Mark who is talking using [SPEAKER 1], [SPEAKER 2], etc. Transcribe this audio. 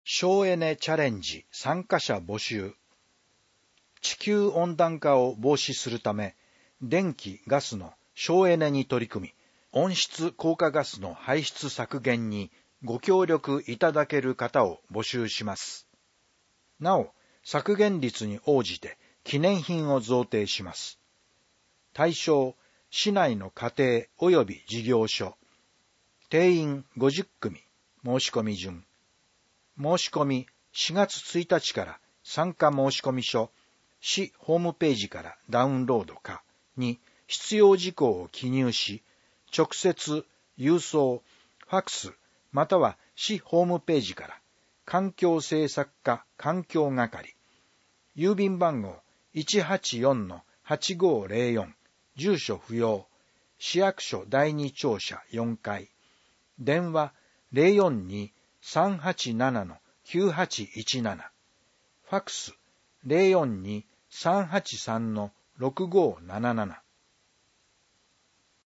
[SPEAKER 1] 省エネチャレンジ参加者募集。地球温暖化を防止するため、電気・ガスの省エネに取り組み、温室効果ガスの排出削減にご協力いただける方を募集します。なお、削減率に応じて記念品を贈呈します。対象、市内の家庭及び事業所。定員50組、申し込み順。申し込み4月1日から参加申込書、市ホームページからダウンロードかに必要事項を記入し、直接、郵送、ファクス、または市ホームページから環境政策課環境係、郵便番号 184-8504、住所不要、市役所第二庁舎4階、電話 042-387-9817、ファクス 042-383-6577、